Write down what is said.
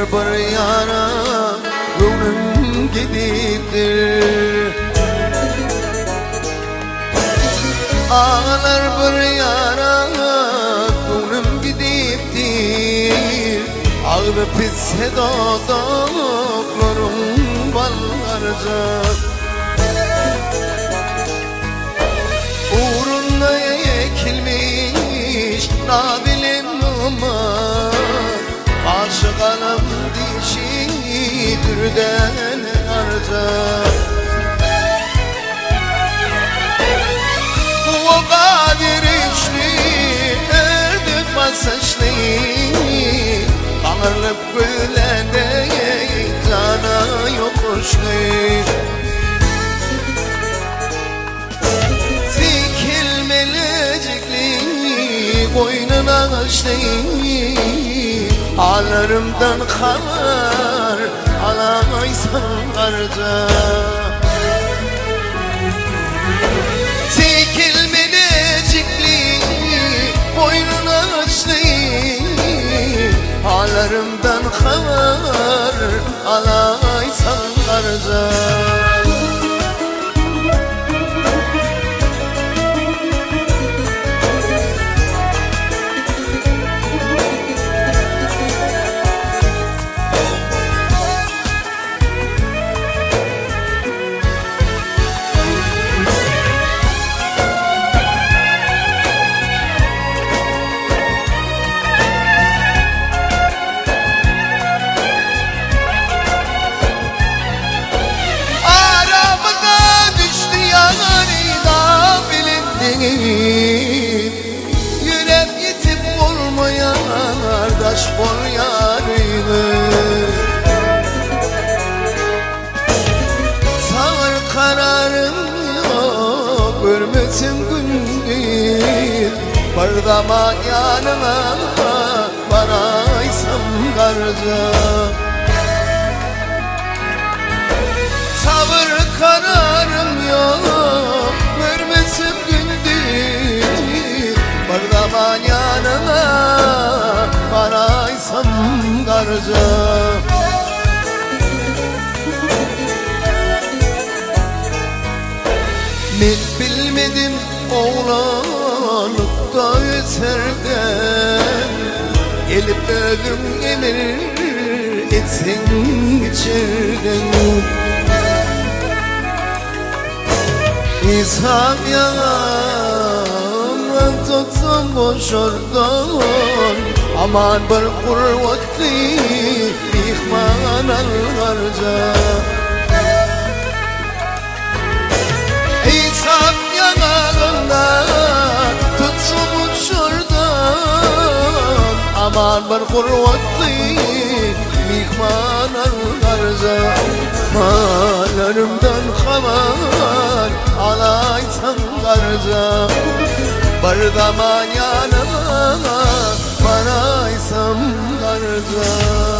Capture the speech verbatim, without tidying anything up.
bir yana gönlüm gidiptir. Ağlar bir yana gönlüm gidiptir. Ağrı pisse dudaklarım ballarca. Uğruna ekilmiş nabilim ama karşı kanım dişi dürden arca. O kadir içli erdi pasajlı kanırlıp gülende cana yokuşlu. Zikilmelecekli boynuna açlı hallerimden haber alamaysan karca. Zikilmelecekli boynuna açlı hallerimden haber alaysan karca. Yürek yitip olmayan kardeş bol yarını. Sağır kararım yok görmesin gündüz. Bir zaman yanına varaysam karca. Sağır kararım yok görmesin gündüz. Bir zaman yanına varaysam karca. Men bilmedim oğlanlıkta eserden, elip özüm emir etsen içerden. İsham yalan tutsam boşordan, aman bir kur vakti mihman al harca. İsham yanağında tutsam boşordan, aman bir kur vakti mihman al harca. Hallerimden haber alaysan karca. Bir zaman yanıma varaysam karca.